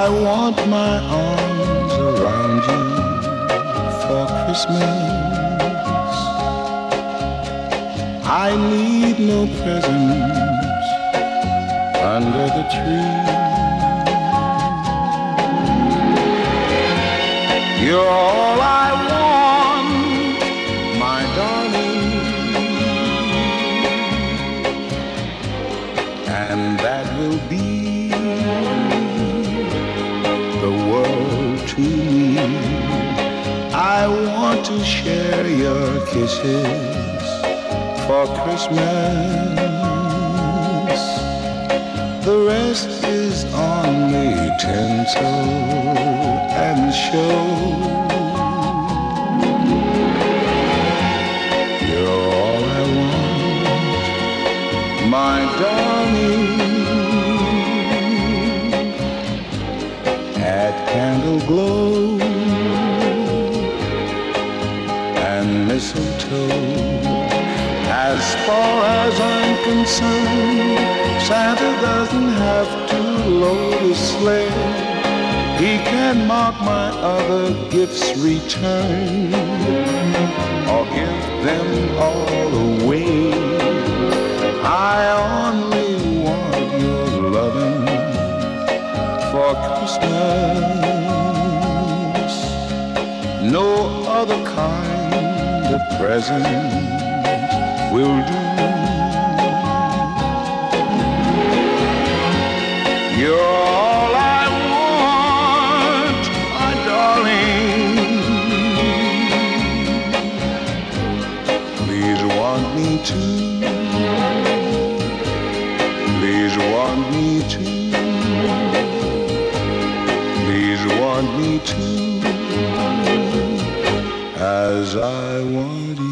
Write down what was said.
want my arms around you for Christmas. I need no presents under the tree. You're all I want, my darling, and that will be the world to me. I want to share your kisses for Christmas. The rest is only tinsel and show. You're all I want, my darling. At candle glow and mistletoe. As far as I'm concerned, Santa doesn't have to load a sleigh. He can mark my other gifts return or give them all away. I only want your loving for Christmas. No other kind of present will do. You're all I want, my darling. Please want me to. Please want me to. Please want me to. As I want you.